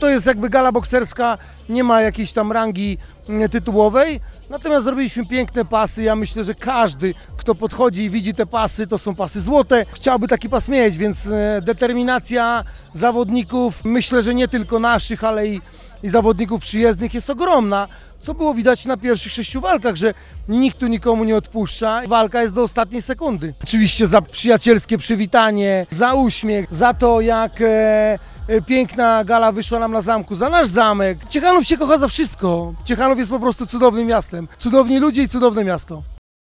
To jest jakby gala bokserska, nie ma jakiejś tam rangi tytułowej, natomiast zrobiliśmy piękne pasy. Ja myślę, że każdy, kto podchodzi i widzi te pasy, to są pasy złote, chciałby taki pas mieć, więc determinacja zawodników, myślę, że nie tylko naszych, ale i zawodników przyjezdnych jest ogromna, co było widać na pierwszych 6 walkach, że nikt tu nikomu nie odpuszcza. Walka jest do ostatniej sekundy. Oczywiście za przyjacielskie przywitanie, za uśmiech, za to jak piękna gala wyszła nam na zamku, za nasz zamek. Ciechanów się kocha za wszystko. Ciechanów jest po prostu cudownym miastem. Cudowni ludzie i cudowne miasto.